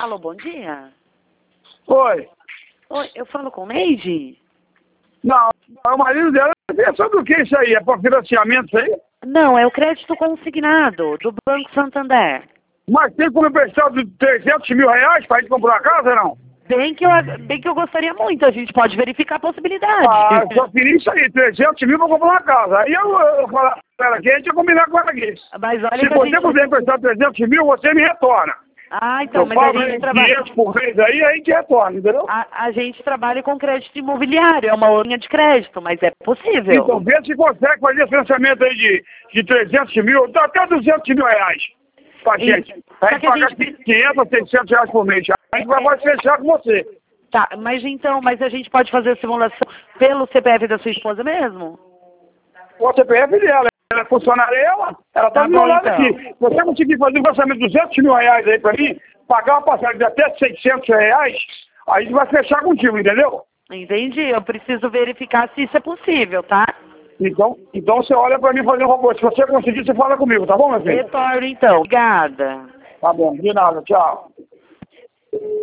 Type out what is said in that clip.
Alô, bom dia. Oi. Oi, eu falo com Neide? Não, o marido dela é sobre o que isso aí? É para financiamento isso aí? Não, é o crédito consignado do Banco Santander. Mas tem como emprestar de 300 mil reais para a gente comprar uma casa, não? Bem que eu gostaria muito, a gente pode verificar a possibilidade. Ah, eu só queria isso aí, 300 mil para comprar uma casa. Aí eu falar para ela aqui, a gente ia combinar com ela aqui. Mas olha Se que a você gente... puder emprestar 300 mil, você me retorna. Ah, então, Eu mas a pago gente trabalha... 500 por mês aí, a gente retorna, entendeu? A gente trabalha com crédito imobiliário, é uma linha de crédito, mas é possível. Então, vê se consegue fazer financiamento aí de 300 mil, até 200 mil reais pra gente. A gente pagar 500, 600 reais por mês. A gente vai fechar com você. Tá, mas a gente pode fazer a simulação pelo CPF da sua esposa mesmo? O CPF dela, ela é funcionária, ela tá Tá do meu bom, lado então. aqui. Você conseguir fazer um orçamento de 200 mil reais aí pra mim, pagar uma passagem de até 600 reais, aí a gente vai fechar contigo, entendeu? Entendi, eu preciso verificar se isso é possível, tá? Então você olha pra mim fazer um robô. Se você conseguir, você fala comigo, tá bom, meu filho? Retorno então. Obrigada. Tá bom, de nada, tchau.